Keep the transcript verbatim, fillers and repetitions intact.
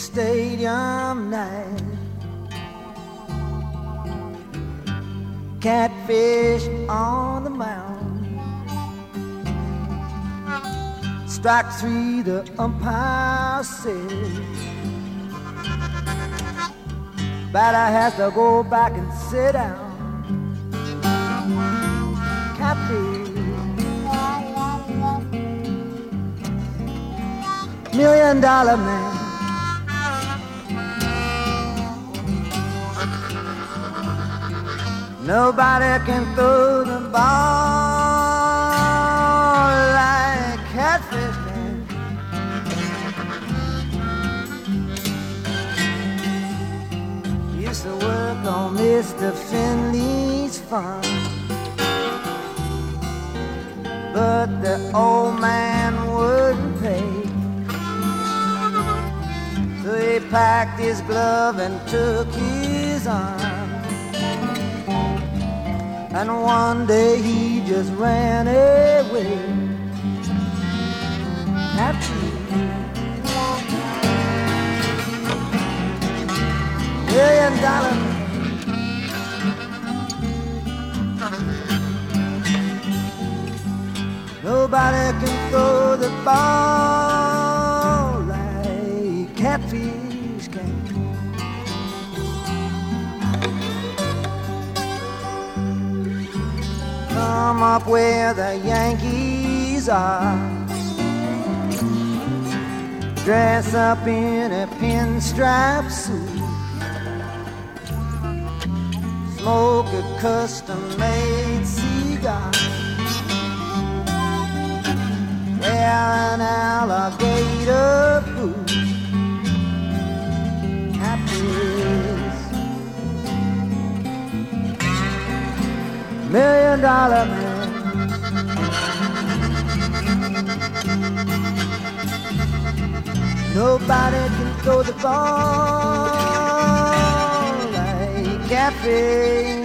stadium night. Catfish on the mound. Strike three, the umpire says. Batter has to go back and sit down. Catfish. Million dollar man. Nobody can throw the ball like Catfish can. Used to work on Mister Finley's farm, but the old man wouldn't pay. So he packed his glove and took his arm. And one day he just ran away. Happy. Million dollar man. Nobody can throw the ball like Catfish can. Come up where the Yankees are, dress up in a pinstripe suit, smoke a custom-made cigar, wear an alligator boot. Million dollar man. Nobody can throw the ball like Catfish.